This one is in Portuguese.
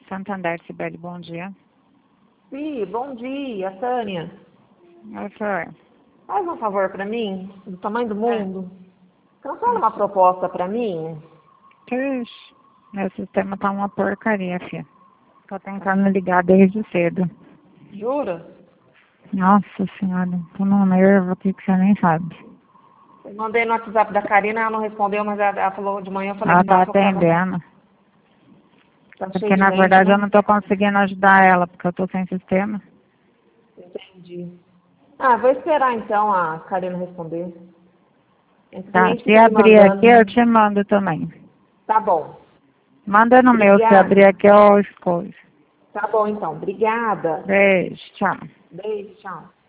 Santander, Sibeli, bom dia. Sim, bom dia, Tânia. Oi, Flor. Faz um favor para mim, do tamanho do mundo. Cancela uma proposta para mim. Ixi, meu sistema tá uma porcaria, filha. Tô tentando ligar desde cedo. Jura? Nossa senhora, tô num nervo aqui que você nem sabe. Eu mandei no WhatsApp da Karina, ela não respondeu, mas ela falou de manhã, eu falei Ela que tá dava pra atendendo. Tá cheio Porque de na gente, verdade eu né? não tô conseguindo ajudar ela, porque eu tô sem sistema. Entendi. Ah, vou esperar então a Karina responder. Esse Tá, cliente se fica me abrir aqui eu mandando. te mando também. Tá bom. Manda no meu, se abrir Obrigada. aqui eu escolho. Tá bom então. Obrigada. Beijo, tchau. Beijo, tchau.